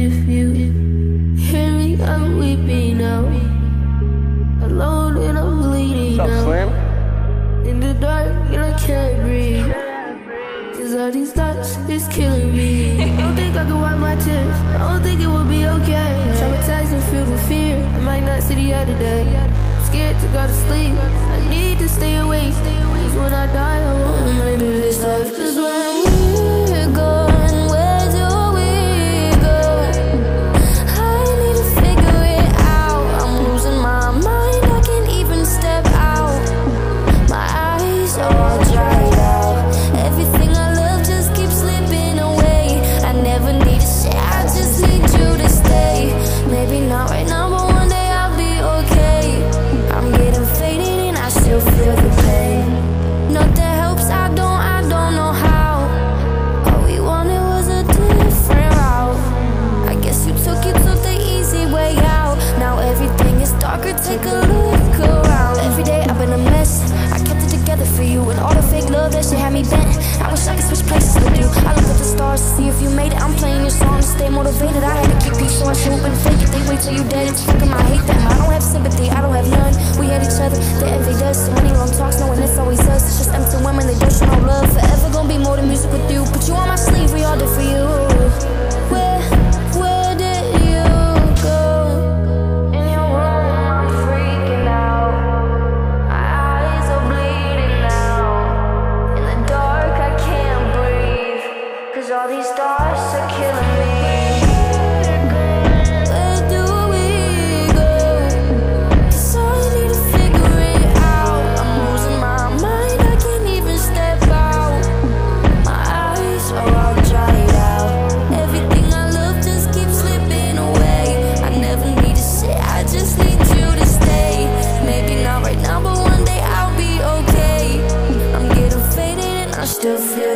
If you hear me, I'm weeping now. Alone and I'm bleeding What's up, now. Slim? In the dark and I can't breathe. Cause all these thoughts is killing me. I don't think I can wipe my tears. I don't think it will be okay. Traumatized and filled with fear. I might not see the other day. Scared to go to sleep. I need to stay awake. Cause when I die, I won't remember this life. Cause when we're gone, where do we go? I need to figure it out. I'm losing my mind, I can't even step out. My eyes are all dried out. Everything I love just keeps slipping away. I never need to say, I just need you to stay. Maybe not right now, but one day I'll be okay. I'm getting faded and I still feel the pain. Nothing helps, I don't know how. All we wanted was a different route. I guess you took the easy way out. Now everything is darker, take a look around. Every day I've been a mess, I kept it together for you. And all the fake love, that shit had me bent. I wish I could switch places with you. I look at the stars to see if you made it. I'm playing your song to stay motivated. I had to keep you, so I should and fake it. They wait till you dead, it's fucking I hate them. I don't have sympathy, I don't have none. We had each other, they envied us. So many long talks, knowing it's always us. It's just empty women, they don't show no love. Forever gonna be more than music with you. Put you on my sleeve, we all did for you. Where did you go? In your room, I'm freaking out. My eyes are bleeding now. In the dark, I can't breathe. Cause all these thoughts are killing me. Where do we go? Cause I need to figure it out. I'm losing my mind, I can't even step out. My eyes are all dried out. Everything I love just keeps slipping away. I never need to say, I just need you to stay. Maybe not right now, but one day I'll be okay. I'm getting faded and I still feel